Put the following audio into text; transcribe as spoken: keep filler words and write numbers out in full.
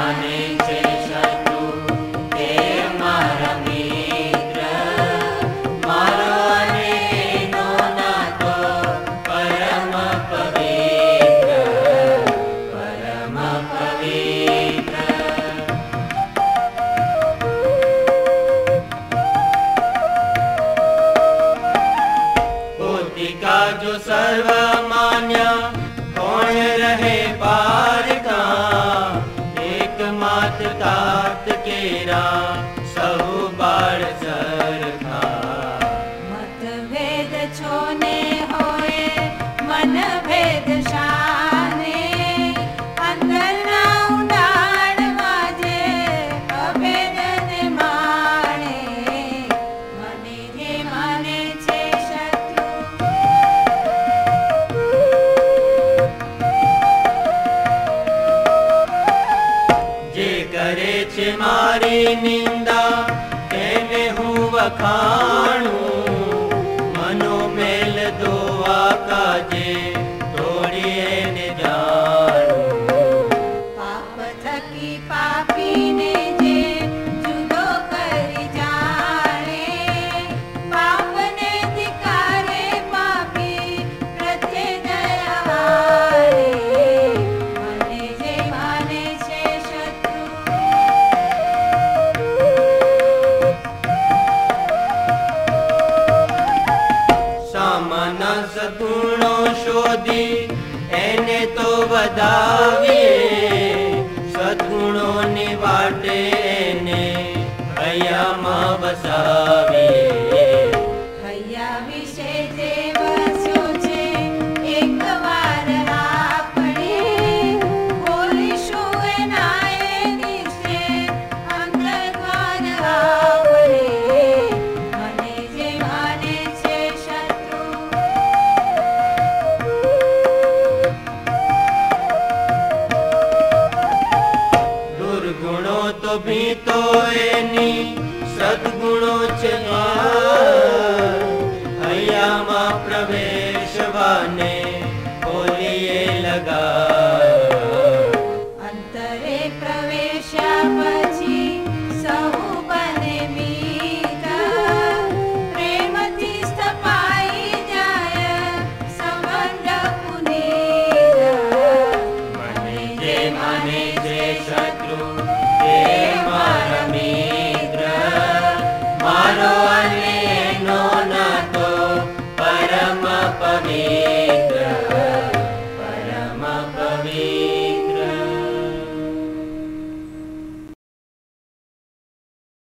માને છે શત્રુ તે મારા મિત્ર, મારો અને એનો નાતો પરમ પવિત્ર, પરમ પવિત્ર. પોતિકા જો સર્વમાન્ય કોણ રહે પાર કા, એક માત तात કેરા સહુ બાળ સરખા. મતભેદ છોને હોય મન ભેદ શાને, અંતરના ઊંડાણમાં જે અભેદને માણે, મને જે માને છે શત્રુ. જે કરે છે મારી નિંદા તેને હું વખાણું, મનોમેલ દોવા કાજે તોડી એને જાણું. પાપ થકી પાપીને જે જુદો કરી જાણે, પાપને ધિક્કારે પાપી પ્રત્યે દયા હારે, મને જે માને છે શત્રુ. સામાના સદગુણો શોધી એને તો વધાવીએ, સદગુણોની વાટે એને હૈયામાં વસાવીએ. હૈયા વિશે જે વસ્યો છે એકવાર આપણે, બોલીશું એના એ દિવસે અંતર્દ્વાર આપણે, મને જે માને છે શત્રુ. દુર્ગુણો તો ભીતો એની સદગુણો છે દ્વાર, હૈયામાં પ્રવેશવાને ખોલીએ લગા. અંતરે પ્રવેશ્યા પછી સહુ બને મિત્ર, પ્રેમથી સ્થપાઈ જાય સંબંધ પુનીત. મને જે માને છે શત્રુ તે મારા મિત્ર, મારો અને એનો નાતો પરમ પવિત્ર.